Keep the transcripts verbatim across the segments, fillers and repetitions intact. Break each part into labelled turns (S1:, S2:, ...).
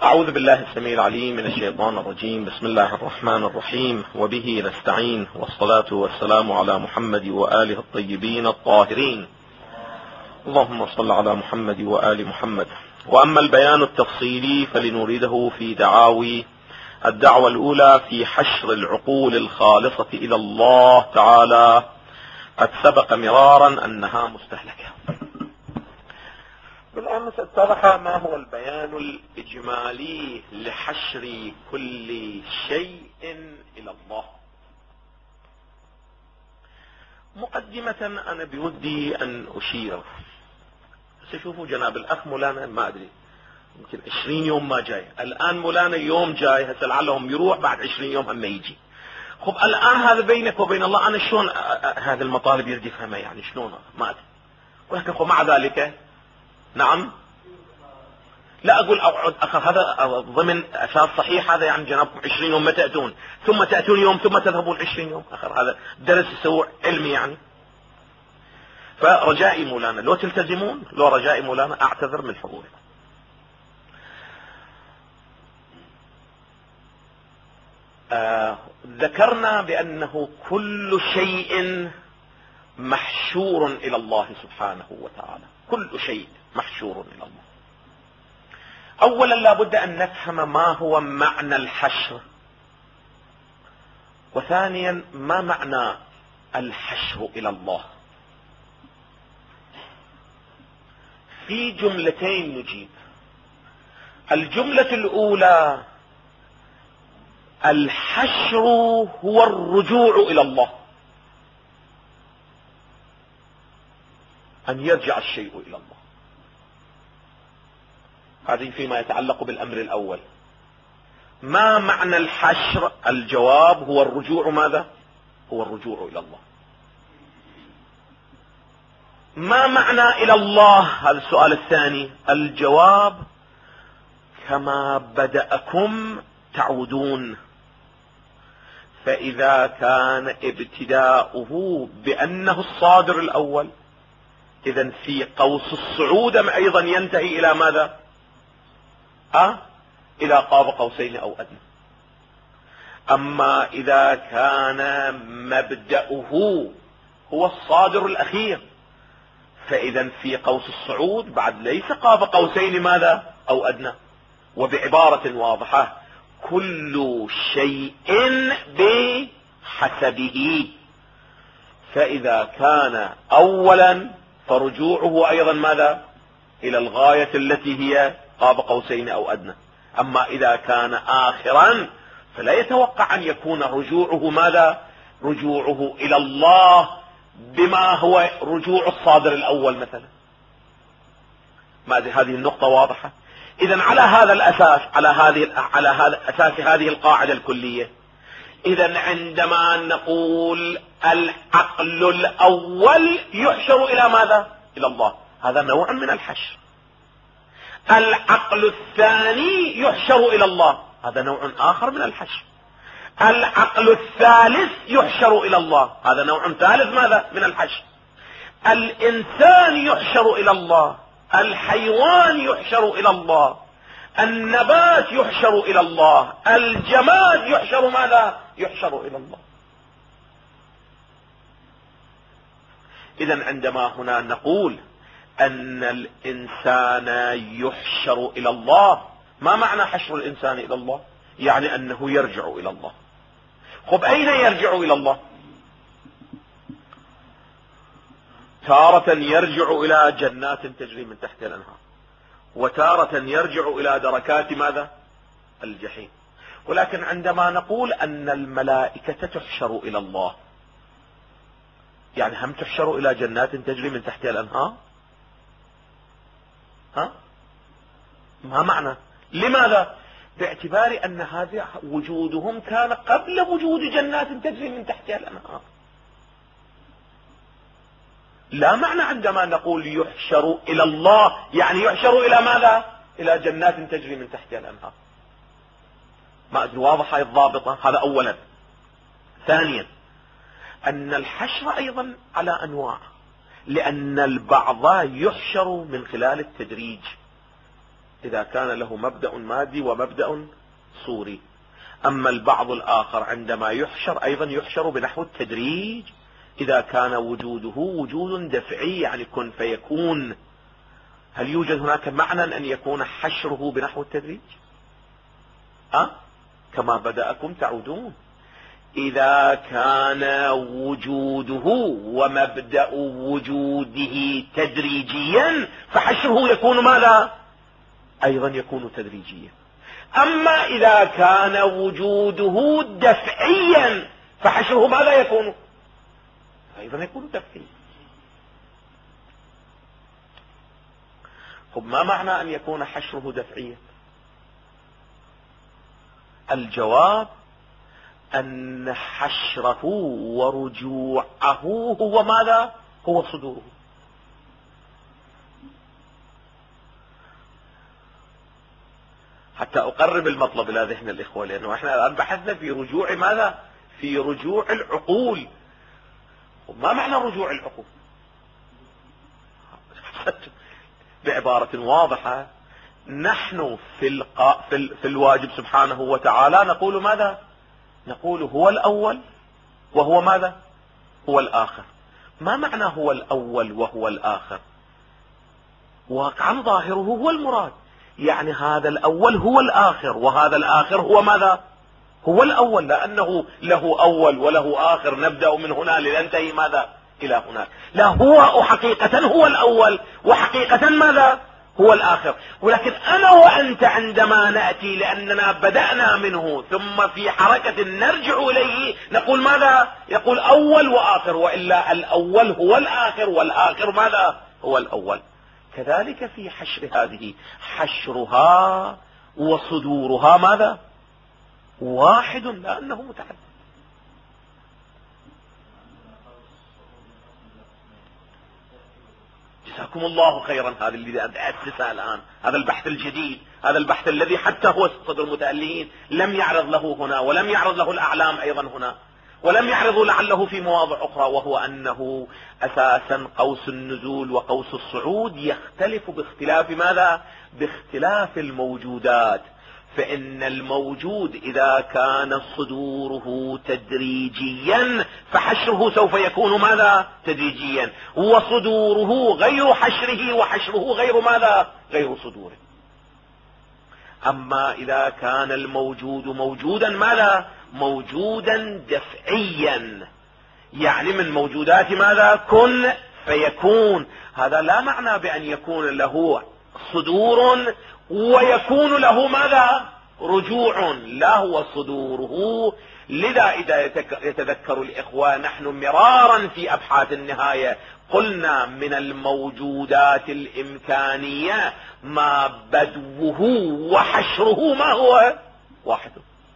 S1: أعوذ بالله السميع العليم من الشيطان الرجيم. بسم الله الرحمن الرحيم، وبه نستعين، والصلاة والسلام على محمد وآله الطيبين الطاهرين. اللهم صل على محمد وآل محمد. وأما البيان التفصيلي فلنريده في دعاوي. الدعوة الأولى في حشر العقول الخالصة إلى الله تعالى قد سبق مرارا أنها مستهلكة. بالأمس اتضح ما هو البيان الإجمالي لحشر كل شيء إلى الله. مقدمة أنا بودي أن أشير، سيشوفوا جناب الأخ مولانا ما أدري يمكن عشرين يوم ما جاي، الآن مولانا يوم جاي، هسه لعلهم يروح بعد عشرين يوم هم يجي. خب الآن هذا بينك وبين الله، أنا شلون هذه المطالب يريد يفهمها، يعني شلون ما أدري. ولكن خب مع ذلك نعم لا أقول أقعد أخر هذا ضمن أساس صحيح، هذا يعني جنابكم عشرين يوم ما تأتون، ثم تأتون يوم، ثم تذهبون عشرين يوم، أخر هذا درس يسوع علمي يعني. فرجائي مولانا لو تلتزمون، لو رجائي مولانا أعتذر من حضوركم. آه ذكرنا بأنه كل شيء محشور إلى الله سبحانه وتعالى، كل شيء محشور إلى الله. أولا لابد أن نفهم ما هو معنى الحشر، وثانيا ما معنى الحشر إلى الله. في جملتين نجيب. الجملة الأولى الحشر هو الرجوع إلى الله، أن يرجع الشيء إلى الله. هذه فيما يتعلق بالأمر الأول. ما معنى الحشر؟ الجواب هو الرجوع. ماذا هو الرجوع إلى الله؟ ما معنى إلى الله؟ هذا السؤال الثاني. الجواب كما بدأكم تعودون. فإذا كان ابتداؤه بأنه الصادر الأول، إذن في قوس الصعود أيضا ينتهي إلى ماذا؟ أه؟ إلى قاب قوسين أو أدنى. أما إذا كان مبدأه هو الصادر الأخير، فإذا في قوس الصعود بعد ليس قاب قوسين ماذا أو أدنى. وبعبارة واضحة، كل شيء بحسبه. فإذا كان أولا فرجوعه أيضا ماذا؟ إلى الغاية التي هي قاب قوسين أو أدنى. أما إذا كان آخرا فلا يتوقع أن يكون رجوعه ماذا؟ رجوعه إلى الله بما هو رجوع الصادر الأول مثلا. ما هذه النقطة واضحة. إذن على هذا الأساس، على هذه على هذا أساس هذه القاعدة الكلية، إذن عندما نقول العقل الأول يحشر إلى ماذا؟ إلى الله، هذا نوع من الحشر. العقل الثاني يحشر إلى الله، هذا نوع آخر من الحشر. العقل الثالث يحشر إلى الله، هذا نوع ثالث ماذا؟ من الحشر. الإنسان يحشر إلى الله، الحيوان يحشر إلى الله، النبات يحشر إلى الله، الجماد يحشر ماذا؟ يحشر إلى الله. إذن عندما هنا نقول أن الإنسان يحشر إلى الله، ما معنى حشر الإنسان إلى الله؟ يعني أنه يرجع إلى الله. خب أين يرجع إلى الله؟ تارة يرجع إلى جنات تجري من تحت الأنهار، وتارة يرجع إلى دركات ماذا؟ الجحيم. ولكن عندما نقول أن الملائكة تحشر إلى الله، يعني هم تحشر إلى جنات تجري من تحت الأنهار؟ ها؟ ما معنى؟ لماذا؟ باعتبار أن هذا وجودهم كان قبل وجود جنات تجري من تحتها الأنهار. لا معنى عندما نقول يحشر إلى الله يعني يحشر إلى ماذا؟ إلى جنات تجري من تحتها الأنهار. ما أدري واضحة الضابطة. هذا أولا. ثانيا أن الحشر أيضا على أنواع، لأن البعض يحشر من خلال التدريج، إذا كان له مبدأ مادي ومبدأ صوري. أما البعض الآخر عندما يحشر أيضا يحشر بنحو التدريج، إذا كان وجوده وجود دفعي يعني كن فيكون. هل يوجد هناك معنى أن يكون حشره بنحو التدريج؟ أه؟ كما بدأكم تعودون. إذا كان وجوده ومبدأ وجوده تدريجيا فحشره يكون ماذا؟ أيضا يكون تدريجيا. أما إذا كان وجوده دفعيا فحشره ماذا يكون؟ أيضا يكون دفعيا. طب ما معنى أن يكون حشره دفعيا؟ الجواب أن حشره ورجوعه هو ماذا؟ هو صدوره. حتى أقرب المطلب إلى ذهن الإخوة، لأنه احنا الآن بحثنا في رجوع ماذا؟ في رجوع العقول. وما معنى رجوع العقول؟ بعبارة واضحة، نحن في, القا... في, ال... في الواجب سبحانه وتعالى نقول ماذا؟ نقول هو الأول وهو ماذا؟ هو الآخر. ما معنى هو الأول وهو الآخر؟ واقعا ظاهره هو المراد، يعني هذا الأول هو الآخر وهذا الآخر هو ماذا؟ هو الأول، لأنه له أول وله آخر، نبدأ من هنا لننتهي ماذا؟ إلى هناك. لا، هو حقيقة هو الأول وحقيقة ماذا؟ هو الآخر. ولكن أنا وأنت عندما نأتي لأننا بدأنا منه ثم في حركة نرجع إليه نقول ماذا؟ يقول أول وآخر، وإلا الأول هو الآخر والآخر ماذا؟ هو الأول. كذلك في حشر هذه، حشرها وصدورها ماذا؟ واحد، لأنه متعدد. جزاكم الله خيرا. هذا اللي أسسه الآن، هذا البحث الجديد، هذا البحث الذي حتى هو صدر المتألهين لم يعرض له هنا، ولم يعرض له الأعلام أيضا هنا، ولم يعرضوا لعله في مواضع أخرى، وهو أنه أساسا قوس النزول وقوس الصعود يختلف باختلاف ماذا؟ باختلاف الموجودات. فإن الموجود إذا كان صدوره تدريجيا فحشره سوف يكون ماذا؟ تدريجيا، وصدوره غير حشره وحشره غير ماذا؟ غير صدوره. أما إذا كان الموجود موجودا ماذا؟ موجودا دفعيا، يعني من موجودات ماذا؟ كن فيكون. هذا لا معنى بأن يكون له صدور ويكون له ماذا؟ رجوع، لا، هو صدوره. لذا إذا يتذكر الإخوة نحن مرارا في أبحاث النهاية قلنا من الموجودات الإمكانية ما بدوه وحشره ما هو؟ واحد.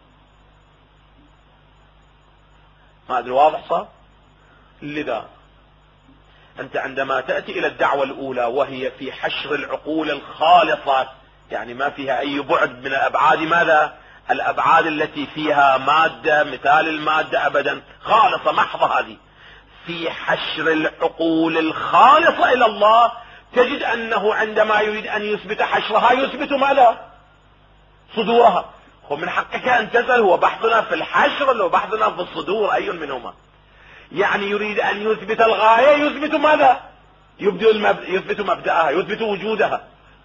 S1: ما أدري واضح صار؟ لذا أنت عندما تأتي إلى الدعوة الأولى وهي في حشر العقول الخالصة، يعني ما فيها أي بعد من الأبعاد ماذا؟ الأبعاد التي فيها مادة، مثال المادة أبدا، خالصة محضة، هذه في حشر العقول الخالصة إلى الله تجد أنه عندما يريد أن يثبت حشرها يثبت ماذا؟ صدورها. ومن حقك أن تسأل هو بحثنا في الحشر ولا بحثنا في الصدور؟ أي منهما؟ يعني يريد أن يثبت الغاية يثبت ماذا؟ يثبت مبدأها، يثبت وجودها.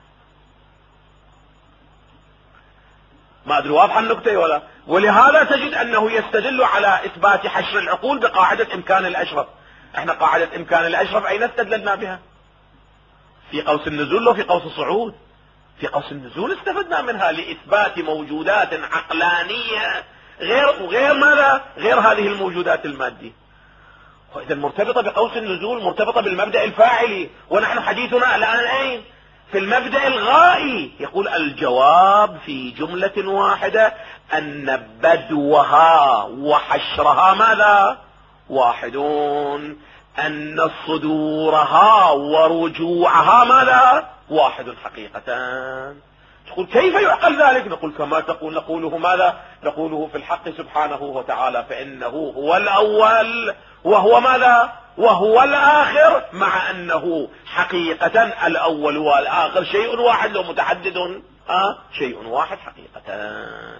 S1: ما أدري واضحة النقطة ولا؟ ولهذا تجد أنه يستدل على إثبات حشر العقول بقاعدة إمكان الأشرف. احنا قاعدة إمكان الأشرف أين استدللنا بها؟ في قوس النزول وفي قوس الصعود. في قوس النزول استفدنا منها لإثبات موجودات عقلانية غير غير ماذا؟ غير هذه الموجودات المادية. وإذا مرتبطة بقوس النزول مرتبطة بالمبدأ الفاعلي، ونحن حديثنا الآن أين؟ في المبدأ الغائي. يقول الجواب في جملة واحدة أن بدوها وحشرها ماذا؟ واحد، أن صدورها ورجوعها ماذا؟ واحد حقيقة. تقول كيف يعقل ذلك؟ نقول كما تقول، نقوله ماذا؟ نقوله في الحق سبحانه وتعالى، فإنه هو الأول وهو ماذا؟ وهو الآخر، مع أنه حقيقة الأول والآخر شيء واحد ومتعدد آه شيء واحد حقيقة.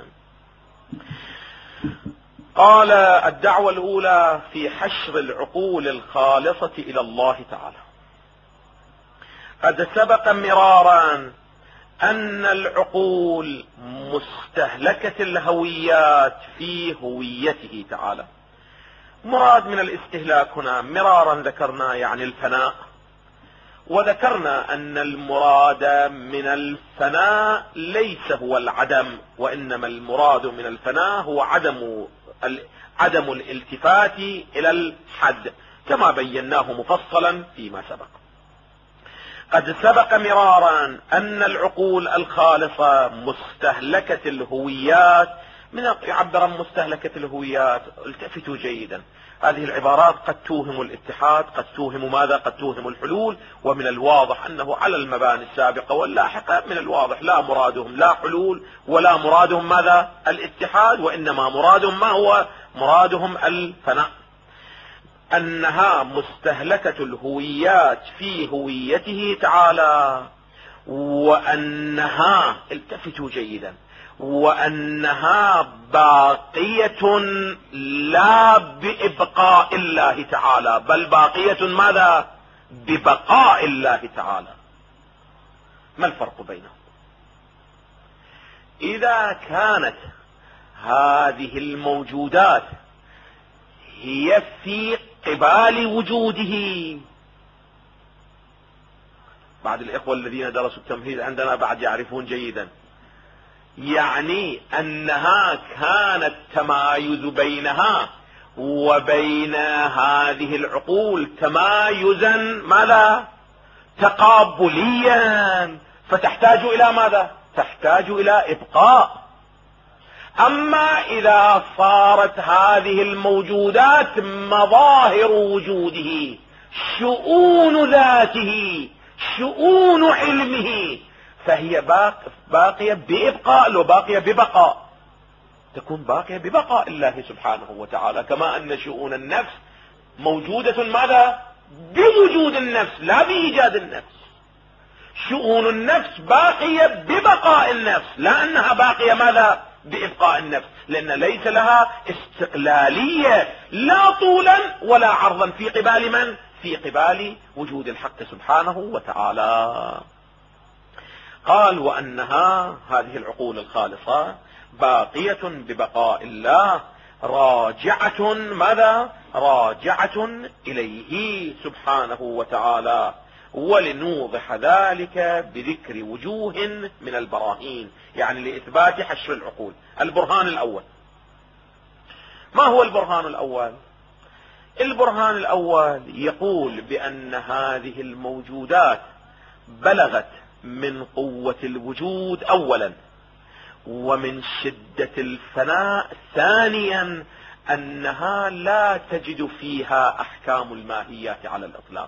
S1: قال الدعوة الأولى في حشر العقول الخالصة إلى الله تعالى. قد سبق مرارا أن العقول مستهلكة الهويات في هويته تعالى. مراد من الاستهلاك هنا مرارا ذكرنا يعني الفناء، وذكرنا أن المراد من الفناء ليس هو العدم، وإنما المراد من الفناء هو عدم عدم الالتفات إلى الحد كما بيناه مفصلا فيما سبق. قد سبق مرارا أن العقول الخالصة مستهلكة الهويات. من يعبر عن مستهلكة الهويات؟ التفتوا جيدا، هذه العبارات قد توهم الاتحاد، قد توهم ماذا؟ قد توهم الحلول. ومن الواضح أنه على المباني السابقة واللاحقة من الواضح لا مرادهم لا حلول ولا مرادهم ماذا؟ الاتحاد، وإنما مرادهم ما هو؟ مرادهم الفناء. أنها مستهلكة الهويات في هويته تعالى، وأنها التفتوا جيدا وأنها باقية لا بإبقاء الله تعالى، بل باقية ماذا؟ ببقاء الله تعالى. ما الفرق بينهم؟ إذا كانت هذه الموجودات هي في قبال وجوده، بعض الإخوة الذين درسوا التمهيد عندنا بعد يعرفون جيدا، يعني أنها كان التمايز بينها وبين هذه العقول تمايزا ماذا؟ تقابليا، فتحتاج إلى ماذا؟ تحتاج إلى إبقاء. أما إذا صارت هذه الموجودات مظاهر وجوده، شؤون ذاته، شؤون علمه، فهي باقية بإبقاء، لو باقية ببقاء تكون باقية ببقاء الله سبحانه وتعالى، كما أن شؤون النفس موجودة ماذا؟ بوجود النفس لا بإيجاد النفس. شؤون النفس باقية ببقاء النفس، لا أنها باقية ماذا؟ بإبقاء النفس، لأن ليس لها استقلالية لا طولا ولا عرضا في قبال من؟ في قبال وجود الحق سبحانه وتعالى. قال وأنها هذه العقول الخالصة باقية ببقاء الله، راجعة ماذا؟ راجعة إليه سبحانه وتعالى. ولنوضح ذلك بذكر وجوه من البراهين، يعني لإثبات حشر العقول. البرهان الأول، ما هو البرهان الأول؟ البرهان الأول يقول بأن هذه الموجودات بلغت من قوة الوجود أولا، ومن شدة الفناء ثانيا، أنها لا تجد فيها أحكام الماهيات على الإطلاق،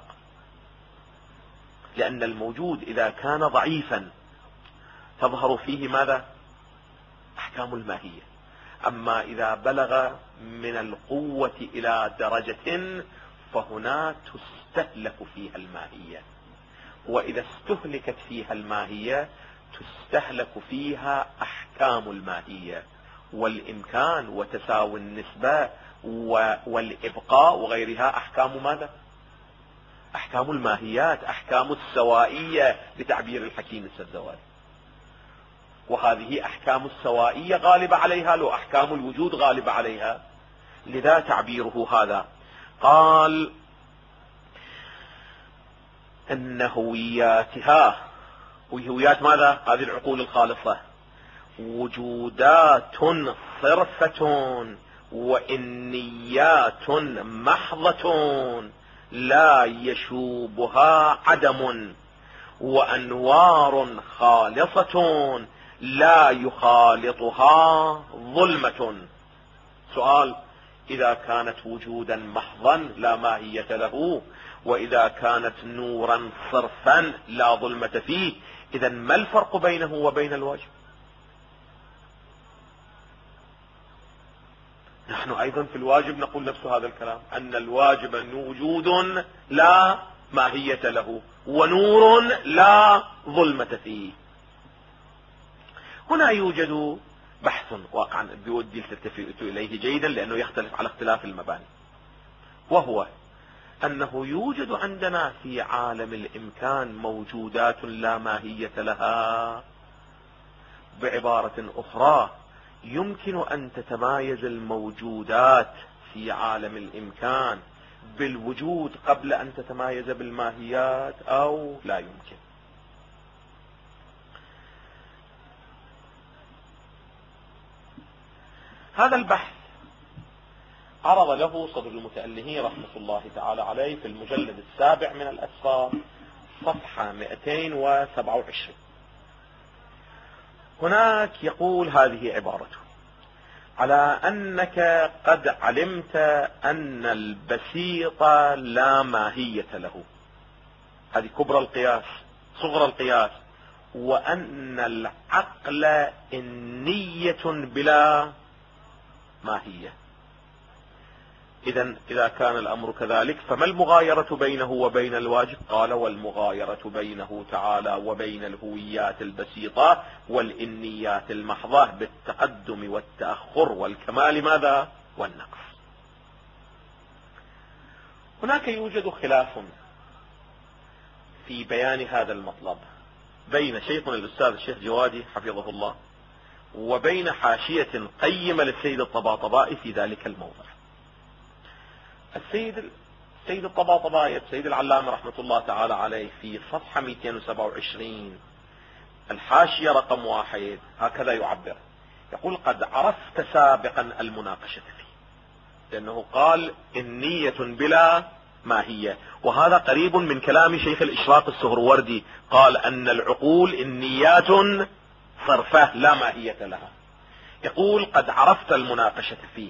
S1: لأن الموجود إذا كان ضعيفا تظهر فيه ماذا؟ أحكام الماهية. أما إذا بلغ من القوة إلى درجة فهنا تستهلك فيها الماهية، وإذا استهلكت فيها الماهية تستهلك فيها أحكام الماهية، والإمكان وتساوي النسبة والإبقاء وغيرها أحكام ماذا؟ أحكام الماهيات، أحكام السوائية بتعبير الحكيم السدواني. وهذه أحكام السوائية غالبة عليها لو أحكام الوجود غالبة عليها، لذا تعبيره هذا. قال أن هوياتها، وهويات ماذا؟ هذه العقول الخالصة وجودات صرفة وإنيات محضة لا يشوبها عدم، وأنوار خالصة لا يخالطها ظلمة. سؤال: إذا كانت وجودا محضا لا ماهية له، وإذا كانت نورا صرفا لا ظلمة فيه، إذا ما الفرق بينه وبين الواجب؟ نحن أيضا في الواجب نقول نفس هذا الكلام، أن الواجب أن وجود لا ماهية له ونور لا ظلمة فيه. هنا يوجد بحث واقعا بودي تلتفت إليه جيدا لأنه يختلف على اختلاف المباني، وهو أنه يوجد عندنا في عالم الإمكان موجودات لا ماهية لها. بعبارة أخرى، يمكن أن تتمايز الموجودات في عالم الإمكان بالوجود قبل أن تتمايز بالماهيات أو لا يمكن. هذا البحث عرض له صدر المتألهين رحمة الله تعالى عليه في المجلد السابع من الأسفار صفحة مئتين وسبعة وعشرين. هناك يقول هذه عبارته: على أنك قد علمت أن البسيط لا ماهية له، هذه كبرى القياس صغرى القياس، وأن العقل إنية بلا ماهية. إذن إذا كان الأمر كذلك فما المغايرة بينه وبين الواجب؟ قال: والمغايرة بينه تعالى وبين الهويات البسيطة والإنيات المحضة بالتقدم والتأخر والكمال ماذا؟ والنقص. هناك يوجد خلاف في بيان هذا المطلب بين شيخنا الأستاذ الشيخ جوادي حفظه الله وبين حاشية قيمة للسيد الطباطبائي في ذلك الموضع. السيد السيد الطباطبائي السيد العلامة رحمة الله تعالى عليه في صفحة مئتين وسبعة وعشرين الحاشية رقم واحد هكذا يعبر، يقول: قد عرفت سابقا المناقشة فيه، لأنه قال النية بلا ماهية، وهذا قريب من كلام شيخ الإشراق السهروردي، قال أن العقول النيات صرفة لا ماهية لها. يقول: قد عرفت المناقشة فيه،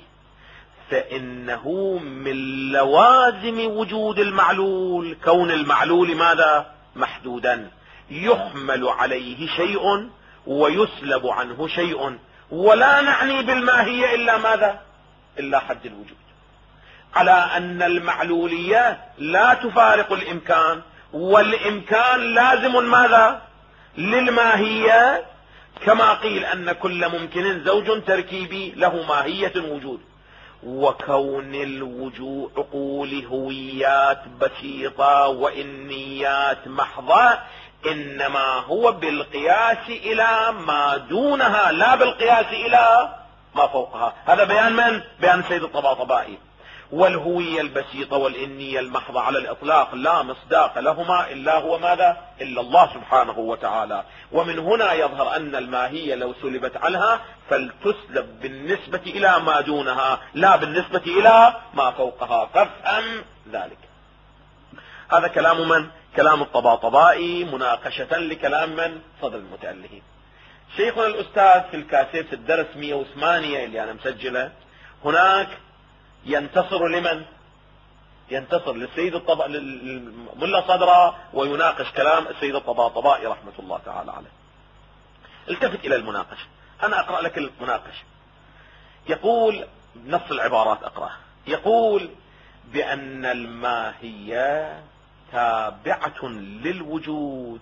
S1: فإنه من لوازم وجود المعلول كون المعلول ماذا؟ محدودا، يحمل عليه شيء ويسلب عنه شيء، ولا نعني بالماهية إلا ماذا؟ إلا حد الوجود، على أن المعلولية لا تفارق الإمكان، والإمكان لازم ماذا؟ للماهية، كما قيل أن كل ممكن زوج تركيبي له ماهية وجود. وكون الوجود عقول هويات بسيطة وإنيات محضة إنما هو بالقياس إلى ما دونها لا بالقياس إلى ما فوقها. هذا بيان من؟ بيان سيد الطباطبائي. والهوية البسيطة والإنية المحضة على الإطلاق لا مصداق لهما إلا هو ماذا؟ إلا الله سبحانه وتعالى. ومن هنا يظهر أن الماهية لو سلبت عنها فلتسلب بالنسبة إلى ما دونها لا بالنسبة إلى ما فوقها، فافهم ذلك. هذا كلام من؟ كلام الطباطبائي مناقشة لكلام من؟ صدر المتألهين. شيخنا الأستاذ في الكاسيت في الدرس مئة وثمانية اللي أنا مسجله هناك ينتصر لمن؟ ينتصر للسيد الطب... للملا صدرة ويناقش كلام السيد الطباطبائي رحمة الله تعالى عليه. التفت إلى المناقشة، أنا أقرأ لك المناقشة. يقول نص العبارات أقرأ، يقول بأن الماهية تابعة للوجود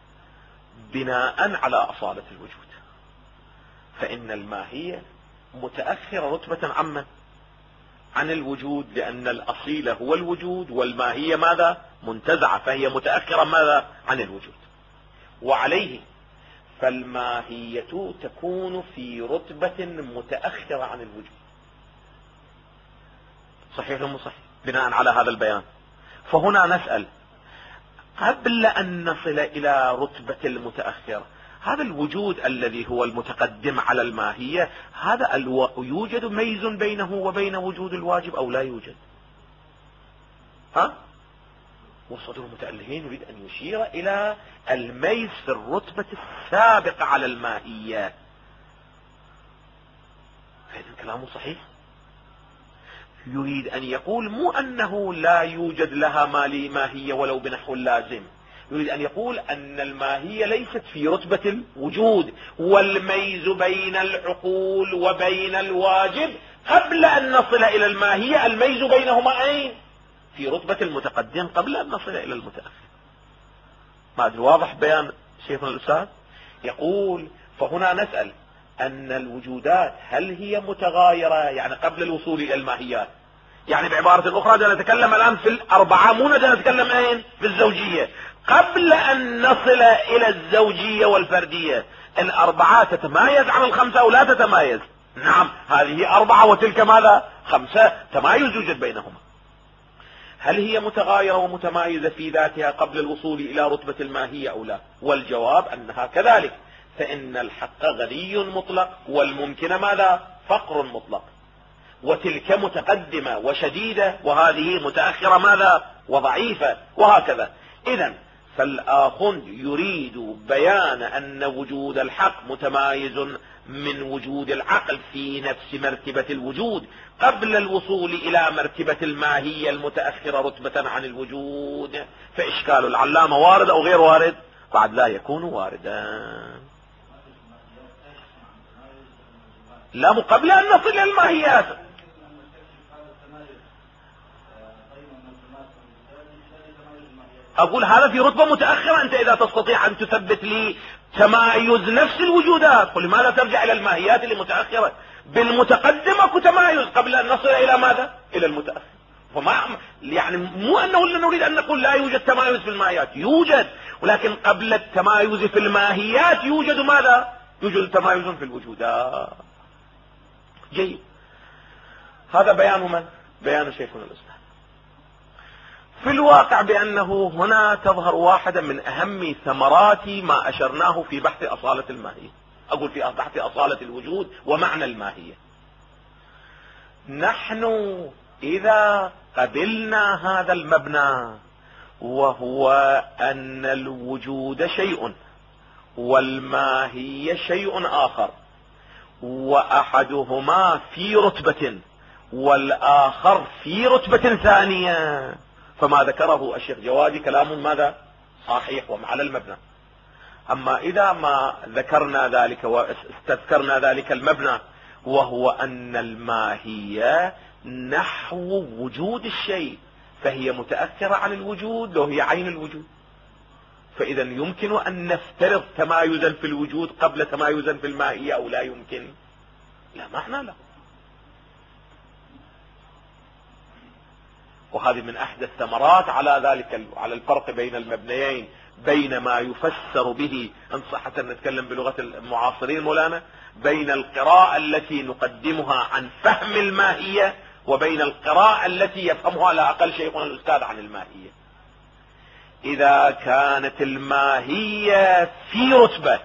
S1: بناء على أصالة الوجود، فإن الماهية متأخرة رتبة عما عن الوجود، لأن الأصيل هو الوجود والماهية ماذا؟ منتزعة، فهي متأخرة ماذا؟ عن الوجود. وعليه فالماهية تكون في رتبة متأخرة عن الوجود. صحيح أم صحيح؟ بناء على هذا البيان فهنا نسأل قبل أن نصل إلى رتبة المتأخرة، هذا الوجود الذي هو المتقدم على الماهية، هذا الو... يوجد ميز بينه وبين وجود الواجب أو لا يوجد؟ ها؟ وصدر المتألهين يريد أن يشير إلى الميز في الرتبة السابقة على الماهية. هذا الكلام صحيح؟ يريد أن يقول مو أنه لا يوجد لها ماهية ولو بنحو اللازم، يريد أن يقول أن الماهية ليست في رتبة الوجود، والميز بين العقول وبين الواجب قبل أن نصل إلى الماهية الميز بينهما أين؟ في رتبة المتقدم قبل أن نصل إلى المتأخر. ما أدري واضح بيان شيخنا الأستاذ؟ يقول فهنا نسأل أن الوجودات هل هي متغايرة يعني قبل الوصول إلى الماهيات؟ يعني بعبارة أخرى نتكلم الآن في الأربعة، مو نتكلم أين في الزوجية. قبل أن نصل إلى الزوجية والفردية الأربعة تتمايز عن الخمسة أو لا تتمايز؟ نعم، هذه أربعة وتلك ماذا؟ خمسة، تمايز يوجد بينهما. هل هي متغايرة ومتمايزة في ذاتها قبل الوصول إلى رتبة الماهية أو لا؟ والجواب أنها كذلك، فإن الحق غني مطلق والممكن ماذا؟ فقر مطلق، وتلك متقدمة وشديدة وهذه متأخرة ماذا؟ وضعيفة، وهكذا. إذن فالآخ يريد بيان أن وجود الحق متمايز من وجود العقل في نفس مرتبة الوجود قبل الوصول إلى مرتبة الماهية المتأخرة رتبة عن الوجود. فإشكال العلامة وارد أو غير وارد؟ بعد لا يكون واردا. لا، قبل أن نصل إلى الماهيات. أقول هذا في رتبة متأخرة. أنت إذا تستطيع أن تثبت لي تمايز نفس الوجودات، قل لماذا ترجع إلى الماهيات اللي متأخرة؟ بالمتقدم أكو تمايز قبل أن نصل إلى ماذا؟ إلى المتأخر. فما يعني مو أنه نريد أن نقول لا يوجد تمايز في الماهيات، يوجد، ولكن قبل التمايز في الماهيات يوجد ماذا؟ يوجد تمايز في الوجودات. جيد، هذا بيان من؟ بيان شيخنا الأستاذ. في الواقع بأنه هنا تظهر واحدة من أهم ثمرات ما أشرناه في بحث أصالة الماهية، أقول في بحث أصالة الوجود ومعنى الماهية. نحن إذا قبلنا هذا المبنى وهو أن الوجود شيء والماهية شيء آخر، وأحدهما في رتبة والآخر في رتبة ثانية، فما ذكره الشيخ جوادي كلام ماذا؟ صحيح وعلى المبنى. أما إذا ما ذكرنا ذلك واستذكرنا ذلك المبنى وهو أن الماهية نحو وجود الشيء، فهي متأثرة عن الوجود لو هي عين الوجود، فإذا يمكن أن نفترض تمايزا في الوجود قبل تمايزا في الماهية أو لا يمكن؟ لا معنى له. وهذه من أحدى الثمرات على ذلك، على الفرق بين المبنيين، بين ما يفسر به إن صح حتى نتكلم بلغة المعاصرين مولانا، بين القراءة التي نقدمها عن فهم الماهية وبين القراءة التي يفهمها على أقل شيخنا الأستاذ عن الماهية. إذا كانت الماهية في رتبة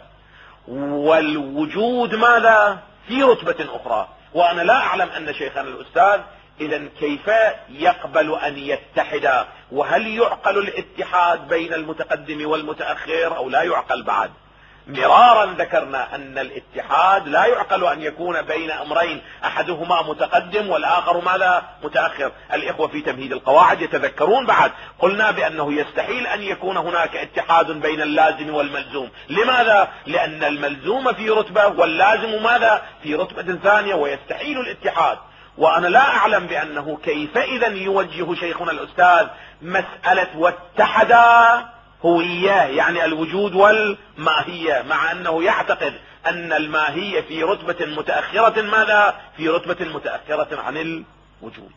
S1: والوجود ماذا؟ في رتبة أخرى، وأنا لا أعلم أن شيخنا الأستاذ إذن كيف يقبل أن يتحدا؟ وهل يعقل الاتحاد بين المتقدم والمتأخر أو لا يعقل؟ بعد مرارا ذكرنا أن الاتحاد لا يعقل أن يكون بين أمرين أحدهما متقدم والآخر ماذا؟ متأخر. الإخوة في تمهيد القواعد يتذكرون بعد قلنا بأنه يستحيل أن يكون هناك اتحاد بين اللازم والملزوم. لماذا؟ لأن الملزوم في رتبة واللازم ماذا؟ في رتبة ثانية، ويستحيل الاتحاد. وأنا لا أعلم بأنه كيف إذن يوجه شيخنا الأستاذ مسألة واتحدا هوية يعني الوجود والماهية، مع أنه يعتقد أن الماهية في رتبة متأخرة ماذا؟ في رتبة متأخرة عن الوجود.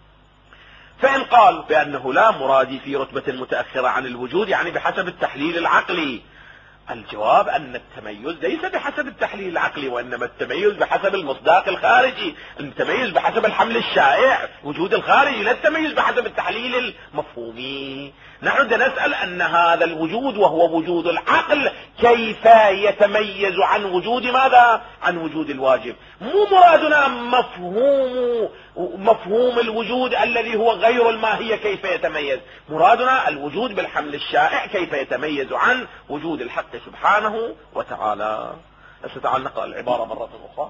S1: فإن قال بأنه لا مرادي في رتبة متأخرة عن الوجود يعني بحسب التحليل العقلي، الجواب أن التميز ليس بحسب التحليل العقلي، وإنما التميز بحسب المصداق الخارجي، التميز بحسب الحمل الشائع وجود الخارجي، لا التميز بحسب التحليل المفهومي. نحن نسأل أن هذا الوجود وهو وجود العقل كيف يتميز عن وجود ماذا؟ عن وجود الواجب. مو مرادنا مفهوم مفهوم الوجود الذي هو غير الماهية كيف يتميز، مرادنا الوجود بالحمل الشائع كيف يتميز عن وجود الحق سبحانه وتعالى. تعال نقرأ العبارة مرة أخرى.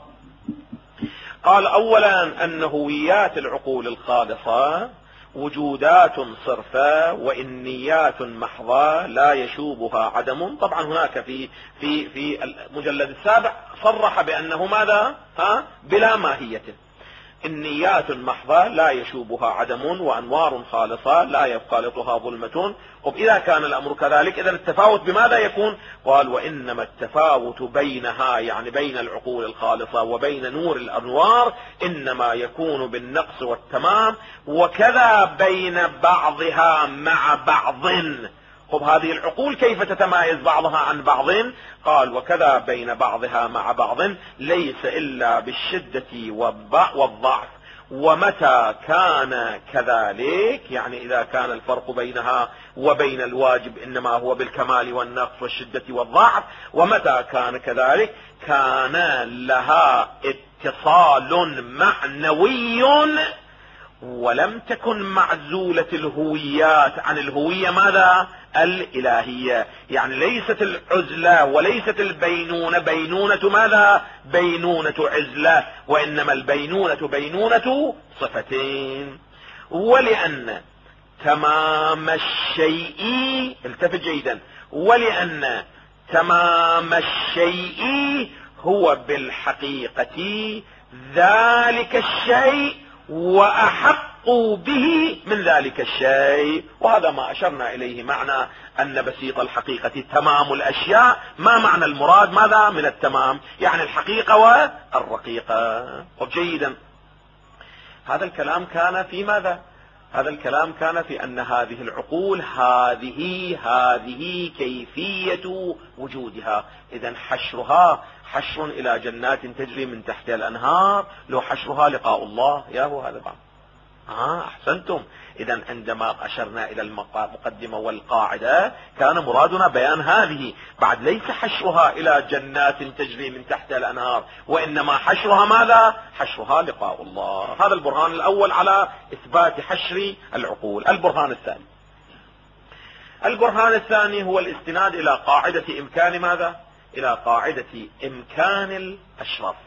S1: قال أولا أن هويات العقول الخالصة وجودات صرفة وإنيات محضة لا يشوبها عدم. طبعا هناك في في في المجلد السابع صرح بأنه ماذا؟ ها؟ بلا ماهية. النيات محضة لا يشوبها عدم، وأنوار خالصة لا يختلطها ظلمة. طب إذا كان الأمر كذلك، إذا التفاوت بماذا يكون؟ قال وإنما التفاوت بينها، يعني بين العقول الخالصة وبين نور الأنوار، إنما يكون بالنقص والتمام، وكذا بين بعضها مع بعض. طب هذه العقول كيف تتمايز بعضها عن بعض؟ قال وكذا بين بعضها مع بعض، ليس إلا بالشدة والضعف. ومتى كان كذلك، يعني إذا كان الفرق بينها وبين الواجب إنما هو بالكمال والنقص والشدة والضعف، ومتى كان كذلك كان لها اتصال معنوي، ولم تكن معزولة الهويات عن الهوية ماذا؟ الإلهية. يعني ليست العزلة وليست البينونة بينونة ماذا؟ بينونة عزلة، وإنما البينونة بينونة صفتين. ولأن تمام الشيء، التفت جيدا، ولأن تمام الشيء هو بالحقيقة ذلك الشيء وأحق به من ذلك الشيء. وهذا ما أشرنا إليه، معنى أن بسيط الحقيقة تمام الأشياء. ما معنى المراد ماذا من التمام؟ يعني الحقيقة والرقيقة. طب جيدا، هذا الكلام كان في ماذا؟ هذا الكلام كان في أن هذه العقول هذه هذه كيفية وجودها. إذن حشرها حشر إلى جنات تجري من تحتها الأنهار، لو حشرها لقاء الله. يا هو هذا بعض. آه أحسنتم. إذن عندما أشرنا إلى المقدمة والقاعدة كان مرادنا بيان هذه. بعد ليس حشرها إلى جنات تجري من تحتها الأنهار، وإنما حشرها ماذا؟ حشرها لقاء الله. هذا البرهان الأول على إثبات حشر العقول. البرهان الثاني البرهان الثاني هو الاستناد إلى قاعدة إمكان ماذا؟ إلى قاعدة إمكان الأشرف.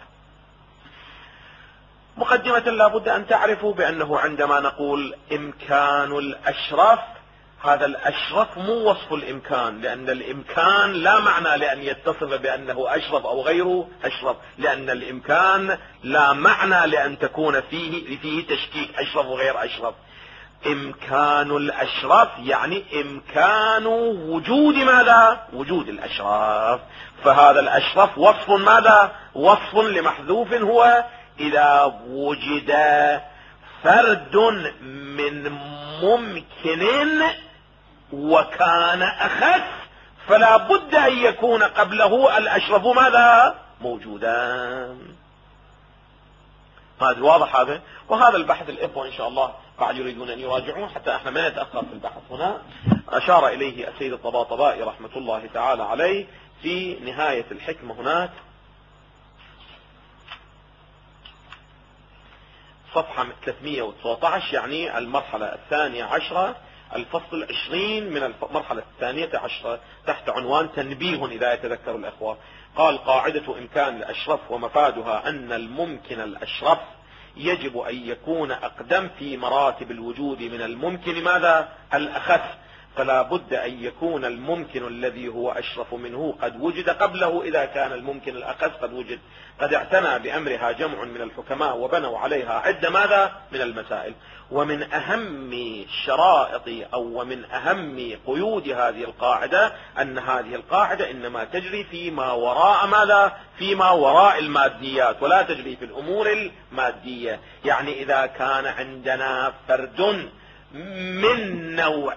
S1: مقدمة لا بد أن تعرفوا بأنه عندما نقول إمكان الأشرف، هذا الأشرف مو وصف الإمكان، لأن الإمكان لا معنى لأن يتصف بأنه أشرف أو غيره أشرف، لأن الإمكان لا معنى لأن تكون فيه فيه تشكيك أشرف وغير أشرف. إمكان الأشرف يعني إمكان وجود ماذا؟ وجود الأشرف. فهذا الأشرف وصف ماذا؟ وصف لمحذوف، هو إذا وجد فرد من ممكن وكان أخف فلا بد أن يكون قبله الأشرف ماذا؟ موجودا. هذا واضح هذا. وهذا البحث الإخوة إن شاء الله بعد يريدون أن يراجعون حتى احنا ما نتأخر في البحث هنا. أشار إليه السيد الطباطبائي رحمة الله تعالى عليه في نهاية الحكمة هناك، صفحة ثلاثمئة وتسعة عشر، يعني المرحلة الثانية عشرة، الفصل العشرين من المرحلة الثانية عشرة، تحت عنوان تنبيه إذا يتذكر الأخوة. قال قاعدة إمكان الأشرف ومفادها أن الممكن الأشرف يجب أن يكون أقدم في مراتب الوجود من الممكن ماذا؟ الأخف. فلا بد أن يكون الممكن الذي هو أشرف منه قد وجد قبله إذا كان الممكن الأخف قد وجد. قد اعتنى بأمرها جمع من الحكماء وبنوا عليها عدة ماذا؟ من المسائل. ومن أهم شرائط أو ومن أهم قيود هذه القاعدة أن هذه القاعدة إنما تجري فيما وراء ماذا؟ فيما وراء الماديات، ولا تجري في الأمور المادية. يعني إذا كان عندنا فرد من نوع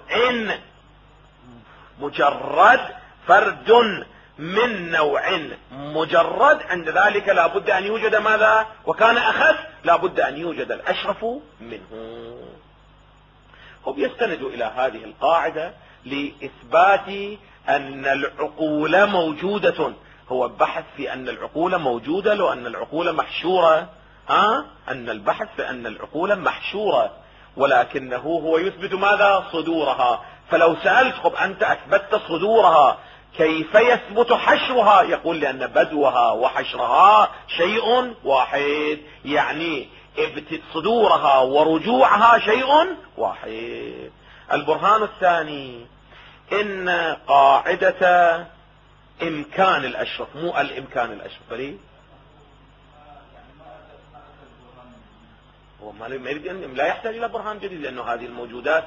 S1: مجرد، فرد من نوع مجرد، عند ذلك لا بد أن يوجد ماذا؟ وكان أخف لا بد أن يوجد الأشرف منه. هم يستندوا إلى هذه القاعدة لإثبات أن العقول موجودة. هو بحث في أن العقول موجودة لو أن العقول محشورة، ها؟ أن البحث في أن العقول محشورة، ولكنه هو يثبت ماذا؟ صدورها. فلو سألتكم أنت أثبتت صدورها كيف يثبت حشرها؟ يقول لأن بدوها وحشرها شيء واحد، يعني صدورها ورجوعها شيء واحد. البرهان الثاني إن قاعدة إمكان الأشرف، مو الإمكان الأشرف، ما يريد أن لا يحتاج إلى برهان جديد، لأنه هذه الموجودات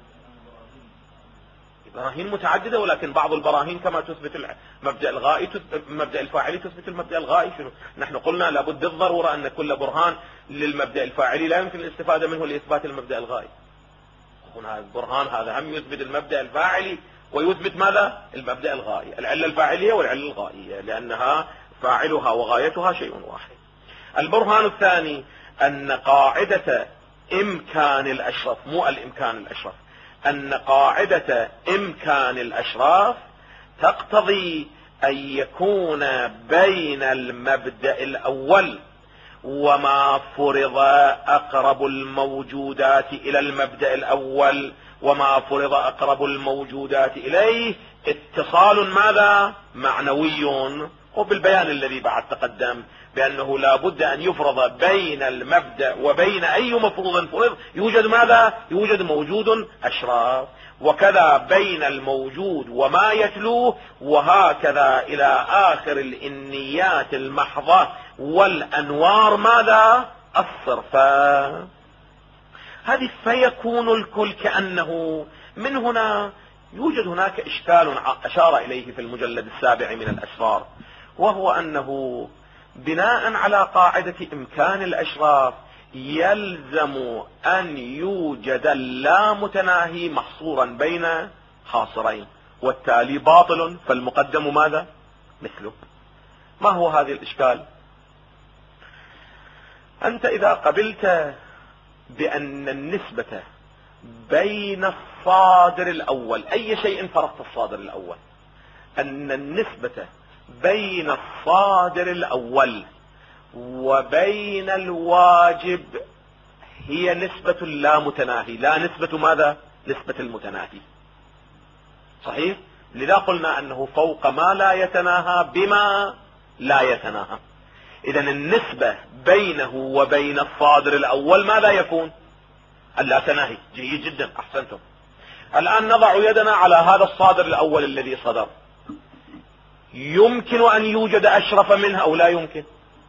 S1: براهين متعددة، ولكن بعض البراهين كما تثبت المبدأ الغائي مبدأ الفاعلي تثبت المبدأ الغائي. شنو نحن قلنا لابد الضرورة أن كل برهان للمبدأ الفاعلي لا يمكن الاستفادة منه لإثبات المبدأ الغائي. هنا البرهان هذا هم يثبت المبدأ الفاعلي ويثبت ماذا؟ المبدأ الغائي، العلة الفاعلية والعلة الغائية، لأنها فاعلها وغايتها شيء واحد. البرهان الثاني أن قاعدة إمكان الأشرف، مو الإمكان الأشرف، أن قاعدة إمكان الأشراف تقتضي أن يكون بين المبدأ الأول وما فرض أقرب الموجودات إلى المبدأ الأول وما فرض أقرب الموجودات إليه اتصال ماذا؟ معنوي. وبالبيان الذي بعد تقدم بأنه لا بد أن يفرض بين المبدأ وبين أي مفروض فرض يوجد ماذا؟ يوجد موجود أشراف، وكذا بين الموجود وما يتلوه، وهكذا إلى آخر الإنيات المحضة والأنوار ماذا؟ الصرفة. هذه فيكون الكل كأنه. من هنا يوجد هناك إشكال أشار إليه في المجلد السابع من الأسفار، وهو أنه بناء على قاعدة إمكان الأشراف يلزم أن يوجد اللامتناهي محصورا بين حاصرين، والتالي باطل، فالمقدم ماذا؟ مثله. ما هو هذا الإشكال؟ أنت إذا قبلت بأن النسبة بين الصادر الأول، أي شيء فرضت الصادر الأول، أن النسبة بين الصادر الأول وبين الواجب هي نسبة لا متناهي، لا نسبة ماذا؟ نسبة المتناهي. صحيح؟ لذا قلنا أنه فوق ما لا يتناهى بما لا يتناهى. إذن النسبة بينه وبين الصادر الأول ماذا يكون؟ اللا تناهي. جيد جدا، أحسنتم. الآن نضع يدنا على هذا الصادر الأول الذي صدر، يمكن أن يوجد أشرف منه أو لا يمكن؟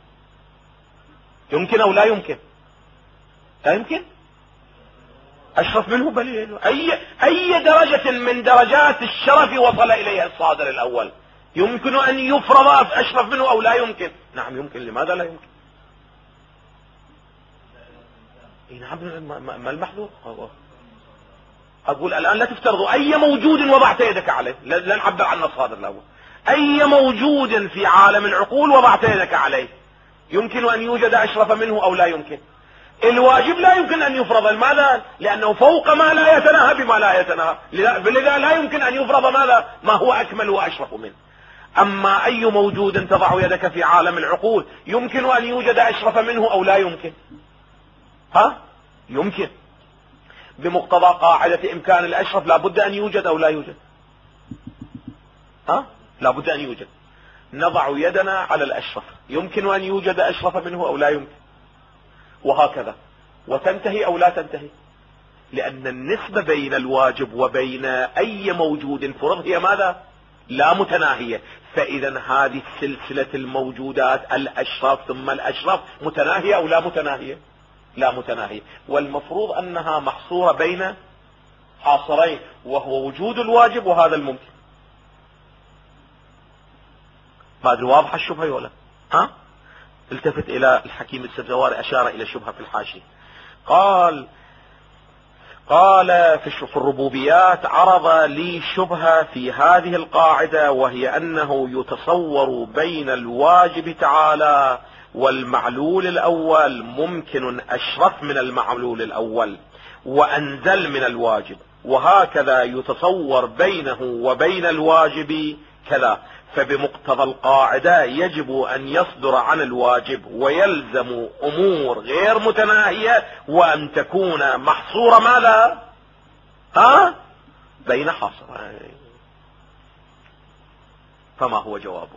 S1: يمكن أو لا يمكن؟ لا يمكن. أشرف منه، بل أي, أي درجة من درجات الشرف وصل إليها الصادر الأول يمكن أن يفرض أشرف منه أو لا يمكن؟ نعم يمكن. لماذا لا يمكن؟ نعم. ما المحذور؟ أقول الآن لا تفترضوا أي موجود وضعت يدك عليه، لا نعبر عن الصادر الأول، أي موجود في عالم العقول وضعت يدك عليه يمكن أن يوجد أشرف منه أو لا يمكن؟ الواجب لا يمكن أن يفرض. لماذا؟ لأنه فوق ما لا يتناهى بما لا يتناهى، لذا لا يمكن أن يفرض ماذا؟ ما هو أكمل وأشرف منه. أما أي موجود تضع يدك في عالم العقول يمكن أن يوجد أشرف منه أو لا يمكن؟ ها؟ يمكن. بمقتضى قاعدة إمكان الأشرف لا بد أن يوجد أو لا يوجد؟ ها؟ لا بد أن يوجد. نضع يدنا على الأشرف، يمكن أن يوجد أشرف منه أو لا يمكن؟ وهكذا، وتنتهي أو لا تنتهي، لأن النسبة بين الواجب وبين أي موجود فرض هي ماذا؟ لا متناهية. فإذا هذه السلسلة الموجودات الأشرف ثم الأشرف متناهية أو لا متناهية؟ لا متناهية. والمفروض أنها محصورة بين حاصرين، وهو وجود الواجب وهذا الممكن. ما أدري واضحة الشبهة ولا؟ ها؟ التفت إلى الحكيم السبزواري، أشار إلى شبهة في الحاشية، قال قال في الربوبيات عرض لي شبهة في هذه القاعدة، وهي أنه يتصور بين الواجب تعالى والمعلول الأول ممكن أشرف من المعلول الأول وأنزل من الواجب، وهكذا يتصور بينه وبين الواجب كذا. فبمقتضى القاعدة يجب أن يصدر عن الواجب ويلزم أمور غير متناهية، وأن تكون محصورة ماذا؟ ها؟ بين حاصرين. فما هو جوابه؟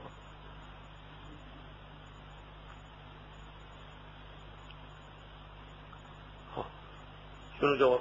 S1: شنو جواب؟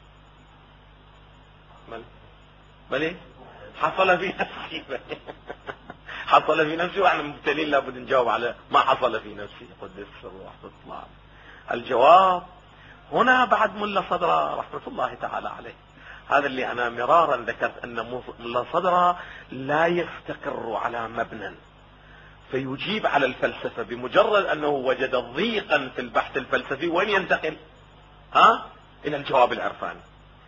S1: مالي مالي حصل في نفسي حصل في نفسي، واحنا مبتلين لابد نجاوب على ما حصل في نفسي. قدس الروح تطلع. الجواب هنا بعد ملا صدرة رحمة الله تعالى عليه، هذا اللي أنا مرارا ذكرت أن ملا صدرة لا يستقر على مبنى فيجيب على الفلسفة بمجرد أنه وجد ضيقا في البحث الفلسفي، وين ينتقل؟ ها؟ إلى الجواب العرفاني.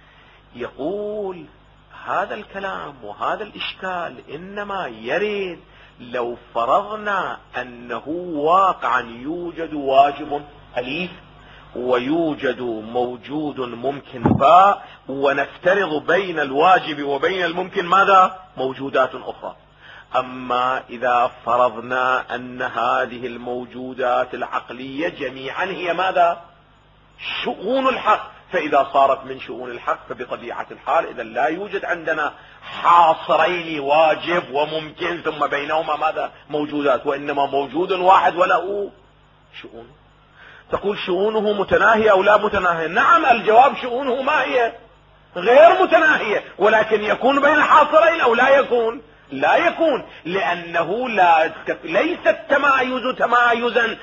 S1: يقول هذا الكلام وهذا الإشكال إنما يرد لو فرضنا أنه واقعا يوجد واجب أليف ويوجد موجود ممكن باء، ونفترض بين الواجب وبين الممكن ماذا؟ موجودات أخرى. أما إذا فرضنا أن هذه الموجودات العقلية جميعا هي ماذا؟ شؤون الحق، فإذا صارت من شؤون الحق فبطبيعة الحال إذا لا يوجد عندنا حاصرين واجب وممكن ثم بينهما ماذا؟ موجودات، وإنما موجود واحد وله شؤون. تقول شؤونه متناهية أو لا متناهية؟ نعم، الجواب شؤونه ما هي؟ غير متناهية، ولكن يكون بين حاصرين أو لا يكون؟ لا يكون، لأنه لا ليس التمايز تمايزا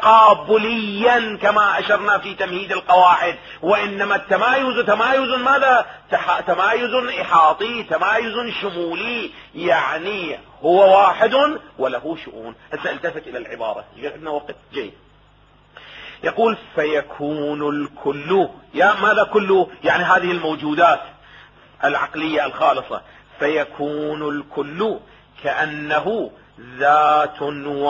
S1: تقابليا كما أشرنا في تمهيد القواعد، وإنما التمايز تمايز ماذا؟ تمايز إحاطي، تمايز شمولي، يعني هو واحد وله شؤون. هسه التفت إلى العبارة، عندنا وقت جيد. يقول فيكون الكل، يا ماذا كله؟ يعني هذه الموجودات العقلية الخالصة. فيكون الكل كأنه ذات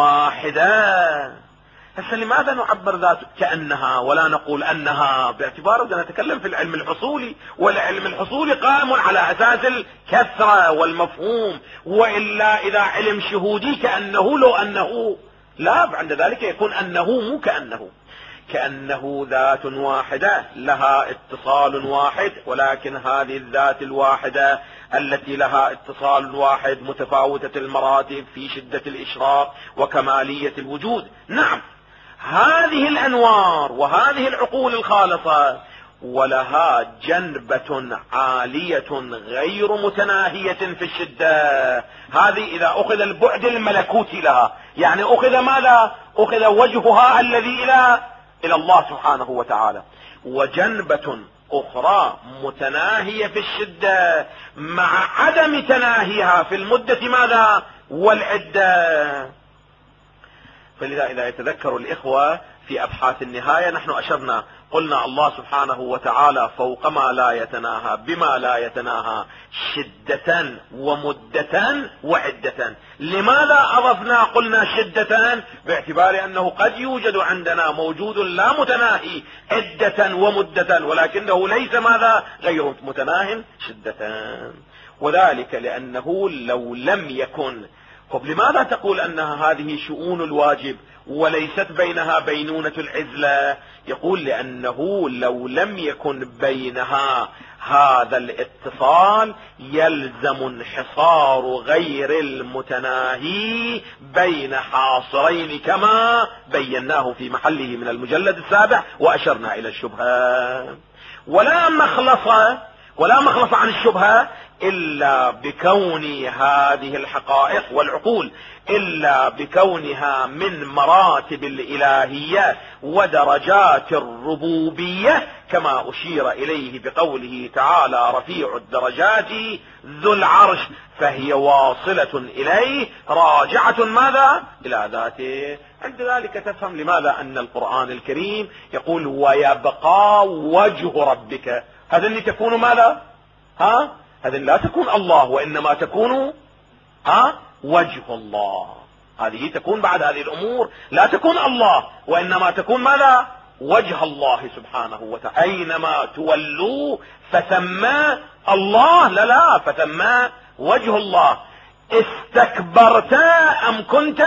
S1: واحدة. هسه لماذا نعبر ذات كأنها ولا نقول أنها؟ باعتبار أننا نتكلم في العلم الحصولي، والعلم الحصولي قائم على أساس الكثرة والمفهوم، وإلا إذا علم شهودي كأنه لو أنه لا، عند ذلك يكون أنه مو كأنه. كأنه ذات واحدة لها اتصال واحد، ولكن هذه الذات الواحدة التي لها اتصال واحد متفاوتة المراتب في شدة الإشراق وكمالية الوجود. نعم، هذه الأنوار وهذه العقول الخالصة ولها جنبة عالية غير متناهية في الشدة. هذه إذا أخذ البعد الملكوتي لها، يعني أخذ ماذا؟ أخذ وجهها الذي إلى إلى الله سبحانه وتعالى. وجنبة أخرى متناهية في الشدة مع عدم تناهيها في المدة ماذا؟ والعدة. فلذا إذا يتذكر الإخوة في أبحاث النهاية نحن أشرنا قلنا الله سبحانه وتعالى فوق ما لا يتناهى بما لا يتناهى شدة ومدة وعدة. لماذا أضفنا قلنا شدة؟ باعتبار أنه قد يوجد عندنا موجود لا متناهي عدة ومدة، ولكنه ليس ماذا؟ غير متناه شدة. وذلك لأنه لو لم يكن، طب لماذا تقول أنها هذه شؤون الواجب وليست بينها بينونة العزلة؟ يقول لأنه لو لم يكن بينها هذا الاتصال يلزم انحصار غير المتناهي بين حاصرين كما بيناه في محله من المجلد السابع وأشرنا إلى الشبهة. ولا مخلص ولا مخلص عن الشبهة إلا بكون هذه الحقائق والعقول إلا بكونها من مراتب الإلهية ودرجات الربوبية، كما أشير إليه بقوله تعالى رفيع الدرجات ذو العرش، فهي واصلة إليه راجعة ماذا؟ إلى ذاته. عند ذلك تفهم لماذا أن القرآن الكريم يقول ويبقى وجه ربك. هذا اللي تكون ماذا؟ ها؟ هذا لا تكون الله، وإنما تكون ها؟ وجه الله. هذه تكون بعد هذه الأمور لا تكون الله، وإنما تكون ماذا؟ وجه الله سبحانه وتعالى. أينما تولوا فثم الله، لا لا فثم وجه الله. استكبرت أم كنت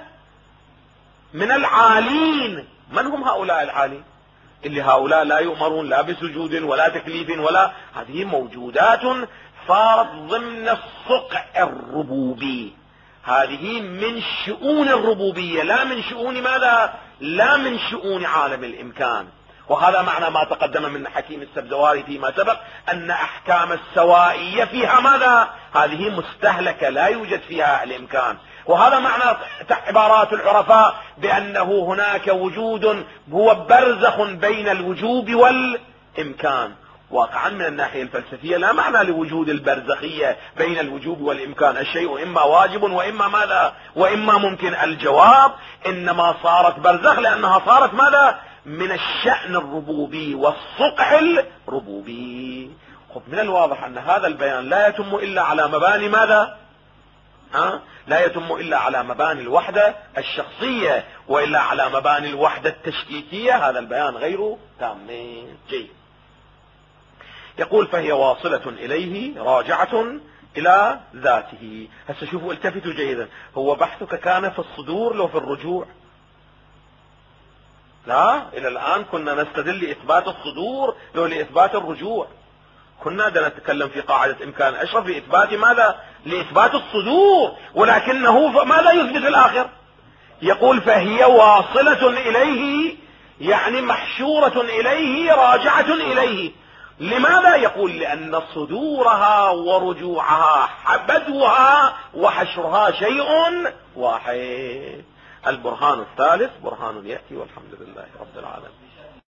S1: من العالين؟ من هم هؤلاء العالين؟ اللي هؤلاء لا يؤمرون لا بسجود ولا تكليف ولا، هذه موجودات صارت ضمن الصقع الربوبي، هذه من شؤون الربوبية لا من شؤون ماذا؟ لا من شؤون عالم الإمكان. وهذا معنى ما تقدم من حكيم السبزواري فيما سبق أن أحكام السوائية فيها ماذا؟ هذه مستهلكة لا يوجد فيها الإمكان. وهذا معنى عبارات العرفاء بأنه هناك وجود هو برزخ بين الوجوب والإمكان. واقعا من الناحية الفلسفية لا معنى لوجود البرزخية بين الوجوب والإمكان، الشيء إما واجب وإما ماذا وإما ممكن. الجواب إنما صارت برزخ لأنها صارت ماذا من الشأن الربوبي والصقع الربوبي. خب من الواضح أن هذا البيان لا يتم إلا على مباني ماذا ها؟ لا يتم إلا على مباني الوحدة الشخصية وإلا على مباني الوحدة التشكيكية هذا البيان غير تام. جيد. يقول فهي واصلة إليه راجعة إلى ذاته. هسه شوفوا التفتوا جيدا، هو بحثك كان في الصدور لو في الرجوع؟ لا، إلى الآن كنا نستدل لإثبات الصدور لو لإثبات الرجوع. كنا نتكلم في قاعدة إمكان أشرف لإثبات ماذا؟ لإثبات الصدور، ولكنه ماذا يثبت الآخر؟ يقول فهي واصلة إليه يعني محشورة إليه راجعة إليه. لماذا؟ يقول لأن صدورها ورجوعها بدوها وحشرها شيء واحد. البرهان الثالث برهان يأتي، والحمد لله رب العالمين.